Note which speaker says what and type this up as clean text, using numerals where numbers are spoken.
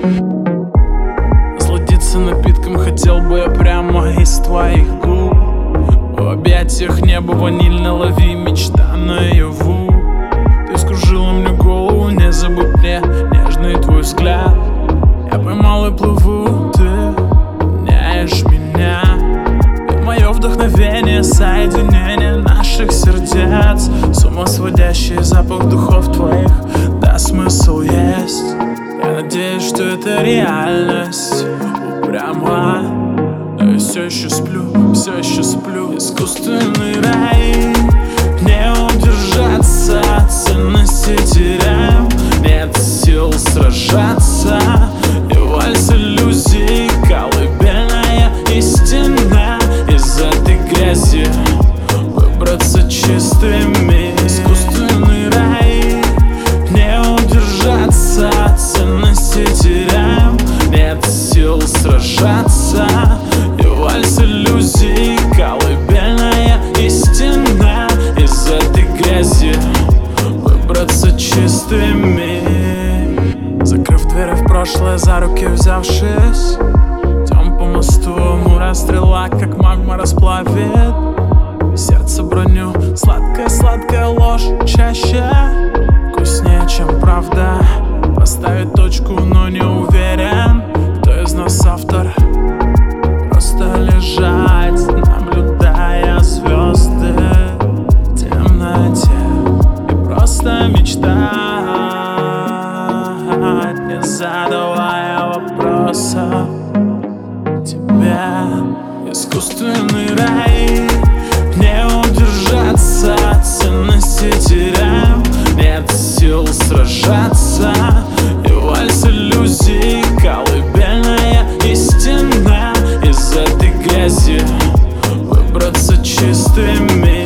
Speaker 1: Насладиться напитком хотел бы я прямо из твоих губ. В объятиях небо ванильно, лови мечта наяву. Ты скружила мне голову, не забудь мне нежный твой взгляд. Я поймал и плыву, ты меняешь меня. Ты мое вдохновение, соединение наших сердец. С ума сводящий запах духов твоих, да, смысл есть. Я надеюсь, что это реальность упряма, но я все еще сплю, все еще сплю. Искусственный рай, не удержаться, ценности теряю. Нет сил сражаться, и вальс иллюзий, колыбельная истина. Из этой грязи выбраться чистыми. Искусственный рай, не удержаться, ценности теряю. Нет сил сражаться, и вальс иллюзий, колыбельная истина. Из этой грязи выбраться чистыми. Закрыв двери в прошлое, за руки взявшись, идем по мосту, мура стрела, как магма расплавит сердце броню. Сладкая ложь чаще вкуснее, чем правда. Поставить точку, но не уверен, кто из нас автор. Просто лежать, наблюдая звезды в темноте, и просто мечтать, не задавая вопросов тебе. Искусственный рай, не удержаться, ценности теряю. Нет сил сражаться, и вальс иллюзий, колыбельная истина. Из этой грязи выбраться чистыми.